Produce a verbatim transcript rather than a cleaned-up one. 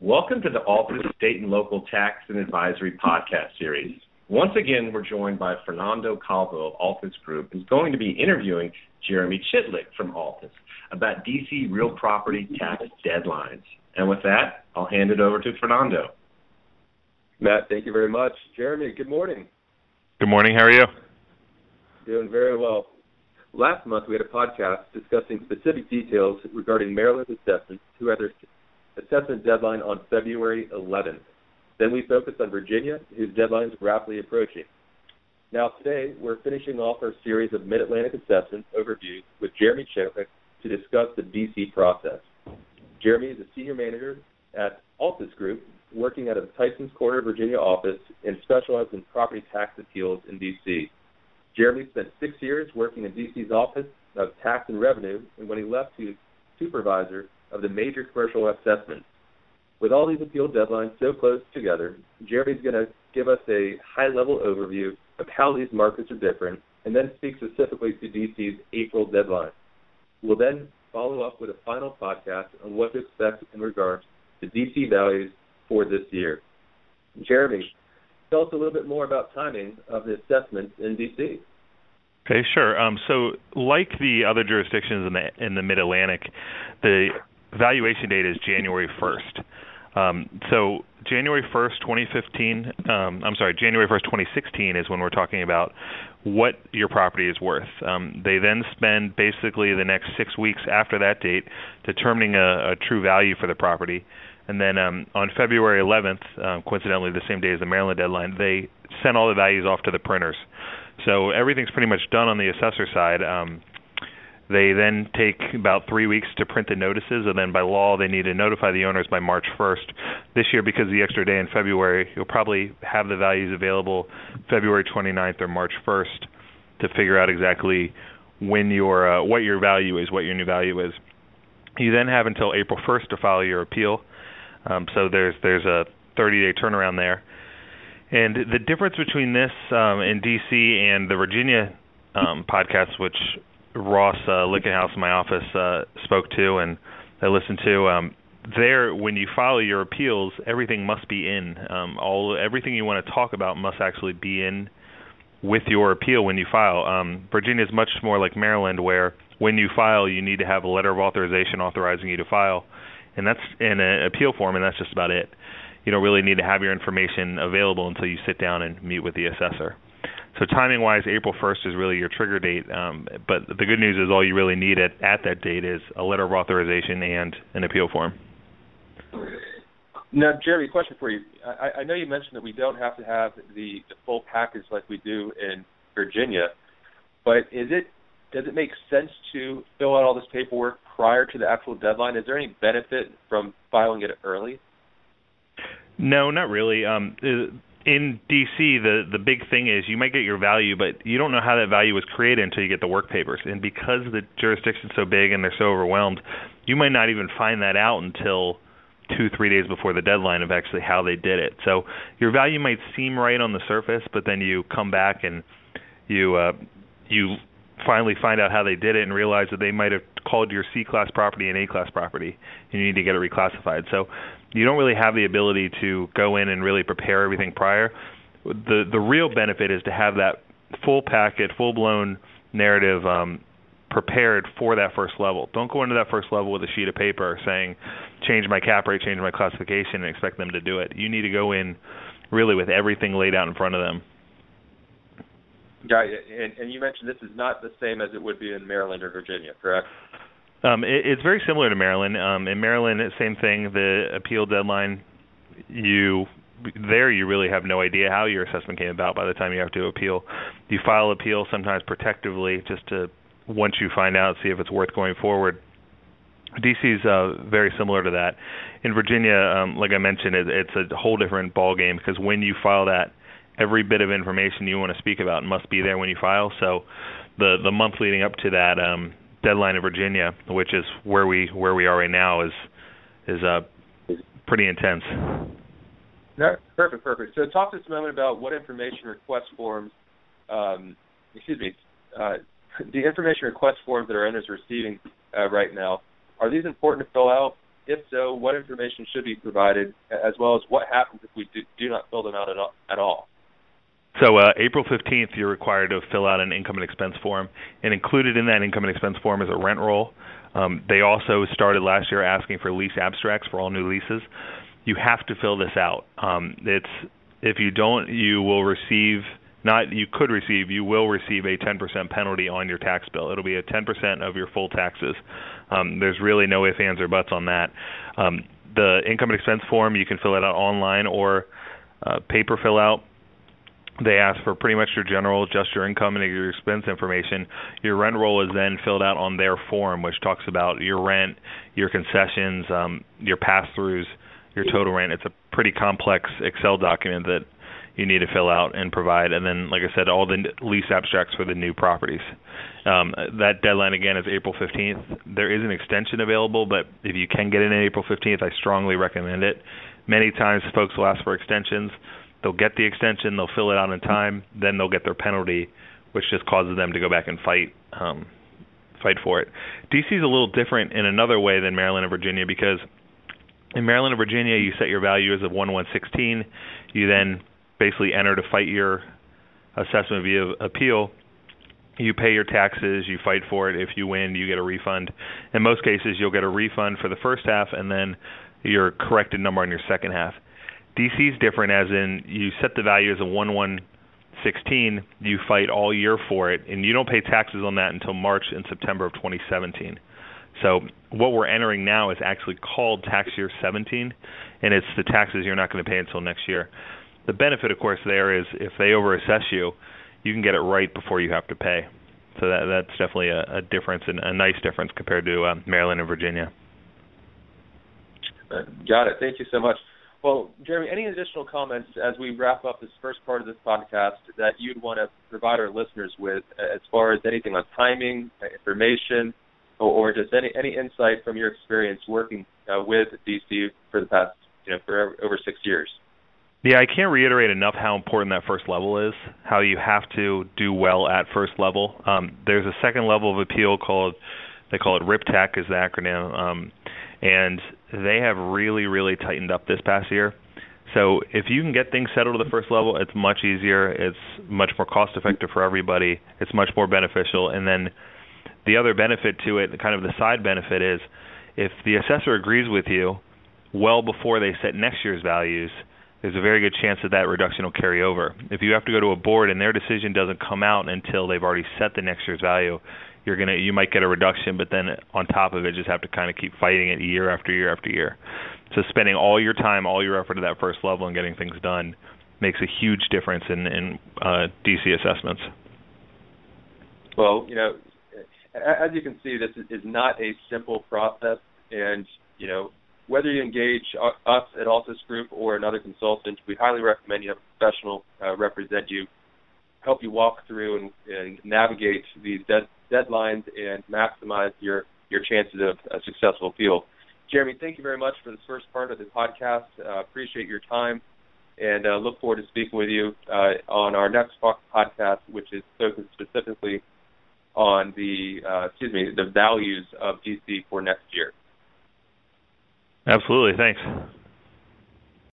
Welcome to the Altus State and Local Tax and Advisory Podcast Series. Once again, we're joined by Fernando Calvo of Altus Group, who's going to be interviewing Jeremy Chitlick from Altus about D C real property tax deadlines. And with that, I'll hand it over to Fernando. Matt, thank you very much. Jeremy, good morning. Good morning. How are you? Doing very well. Last month, we had a podcast discussing specific details regarding Maryland's assessments, who had their assessment deadline on February eleventh. Then we focused on Virginia, whose deadline is rapidly approaching. Now today, we're finishing off our series of Mid-Atlantic assessment overviews with Jeremy Chitlick to discuss the D C process. Jeremy is a senior manager at Altus Group, working out of Tyson's Corner, Virginia office and specializes in property tax appeals in D C. Jeremy spent six years working in D C's Office of Tax and Revenue, and when he left, he was supervisor of the major commercial assessments. With all these appeal deadlines so close together, Jeremy's going to give us a high-level overview of how these markets are different, and then speak specifically to D C's April deadline. We'll then follow up with a final podcast on what to expect in regards to D C values for this year. Jeremy, tell us a little bit more about timing of the assessments in D C. Okay, sure. Um, so like the other jurisdictions in the, in the Mid-Atlantic, the valuation date is January first. Um, so January first, twenty fifteen, um, I'm sorry, January first, twenty sixteen is when we're talking about what your property is worth. Um, they then spend basically the next six weeks after that date determining a, a true value for the property. And then um, on February eleventh, um, coincidentally the same day as the Maryland deadline, they send all the values off to the printers. So everything's pretty much done on the assessor side. Um, they then take about three weeks to print the notices, and then by law they need to notify the owners by March first. This year, because of the extra day in February, you'll probably have the values available February twenty-ninth or March first to figure out exactly when your uh, what your value is, what your new value is. You then have until April first to file your appeal. Um, so there's there's a thirty-day turnaround there. And the difference between this um, in D C and the Virginia um, podcast, which Ross uh, Lickenhouse in my office uh, spoke to and I listened to, um, there when you file your appeals, everything must be in. Um, all everything you want to talk about must actually be in with your appeal when you file. Um, Virginia is much more like Maryland, where when you file, you need to have a letter of authorization authorizing you to file. And that's in an appeal form, and that's just about it. You don't really need to have your information available until you sit down and meet with the assessor. So timing-wise, April first is really your trigger date. Um, but the good news is all you really need at, at that date is a letter of authorization and an appeal form. Now, Jeremy, question for you. I, I know you mentioned that we don't have to have the, the full package like we do in Virginia, but is it does it make sense to fill out all this paperwork prior to the actual deadline? Is there any benefit from filing it early? No, not really. Um, in D C, the, the big thing is you might get your value, but you don't know how that value was created until you get the work papers. And because the jurisdiction's so big and they're so overwhelmed, you might not even find that out until two, three days before the deadline of actually how they did it. So your value might seem right on the surface, but then you come back and you uh, you finally find out how they did it and realize that they might have called your C-class property an A-class property, and you need to get it reclassified. So you don't really have the ability to go in and really prepare everything prior. The the real benefit is to have that full packet, full-blown narrative um, prepared for that first level. Don't go into that first level with a sheet of paper saying, change my cap rate, change my classification, and expect them to do it. You need to go in really with everything laid out in front of them. Yeah, and, and you mentioned this is not the same as it would be in Maryland or Virginia, correct? Um, it, it's very similar to Maryland. Um, in Maryland, same thing. The appeal deadline, you there you really have no idea how your assessment came about by the time you have to appeal. You file appeal sometimes protectively just to, once you find out, see if it's worth going forward. D C is uh, very similar to that. In Virginia, um, like I mentioned, it, it's a whole different ballgame because when you file that, every bit of information you want to speak about must be there when you file. So the the month leading up to that um, deadline in Virginia, which is where we where we are right now, is is uh, pretty intense. No, perfect, perfect. So talk to us a moment about what information request forms, um, excuse me, uh, the information request forms that our owners are receiving uh, right now. Are these important to fill out If so, what information should be provided, as well as what happens if we do, do not fill them out at all? At all? So uh, April fifteenth, you're required to fill out an income and expense form, and included in that income and expense form is a rent roll. Um, they also started last year asking for lease abstracts for all new leases. You have to fill this out. Um, it's if you don't, you will receive not you could receive you will receive a ten percent penalty on your tax bill. It'll be a ten percent of your full taxes. Um, there's really no ifs, ands, or buts on that. Um, the income and expense form, you can fill it out online or uh, paper fill out. They ask for pretty much your general, just your income and your expense information. Your rent roll is then filled out on their form, which talks about your rent, your concessions, um, your pass-throughs, your total rent. It's a pretty complex Excel document that you need to fill out and provide. And then, like I said, all the lease abstracts for the new properties. Um, that deadline, again, is April fifteenth. There is an extension available, but if you can get it in April fifteenth, I strongly recommend it. Many times folks will ask for extensions. They'll get the extension, they'll fill it out in time, then they'll get their penalty, which just causes them to go back and fight um, fight for it. D C is a little different in another way than Maryland and Virginia, because in Maryland and Virginia, you set your value as of one one sixteen. You then basically enter to fight your assessment via appeal. You pay your taxes, you fight for it. If you win, you get a refund. In most cases, you'll get a refund for the first half and then your corrected number on your second half. D C is different, as in you set the value as a one one sixteen, you fight all year for it, and you don't pay taxes on that until March and September of twenty seventeen. So what we're entering now is actually called tax year seventeen, and it's the taxes you're not going to pay until next year. The benefit, of course, there is if they overassess you, you can get it right before you have to pay. So that that's definitely a, a difference, and a nice difference compared to uh, Maryland and Virginia. Uh, got it. Thank you so much. Well, Jeremy, any additional comments as we wrap up this first part of this podcast that you'd want to provide our listeners with as far as anything on timing, information, or, or just any, any insight from your experience working uh, with D C for the past, you know, for over six years? Yeah, I can't reiterate enough how important that first level is, how you have to do well at first level. Um, there's a second level of appeal called, they call it R I P T A C is the acronym, um, and they have really, really tightened up this past year. So if you can get things settled at the first level, it's much easier. It's much more cost-effective for everybody. It's much more beneficial. And then the other benefit to it, kind of the side benefit, is if the assessor agrees with you well before they set next year's values, there's a very good chance that that reduction will carry over. If you have to go to a board and their decision doesn't come out until they've already set the next year's value, you're gonna you might get a reduction, but then on top of it, just have to kind of keep fighting it year after year after year. So spending all your time, all your effort at that first level and getting things done makes a huge difference in, in uh, D C assessments. Well, you know, as you can see, this is not a simple process, and you know, whether you engage us at Altus Group or another consultant, we highly recommend you have a professional uh, represent you, help you walk through and, and navigate these dead, deadlines and maximize your, your chances of a successful appeal. Jeremy, thank you very much for this first part of the podcast. Uh, appreciate your time, and uh, look forward to speaking with you uh, on our next podcast, which is focused specifically on the uh, excuse me the values of D C for next year. Absolutely. Thanks.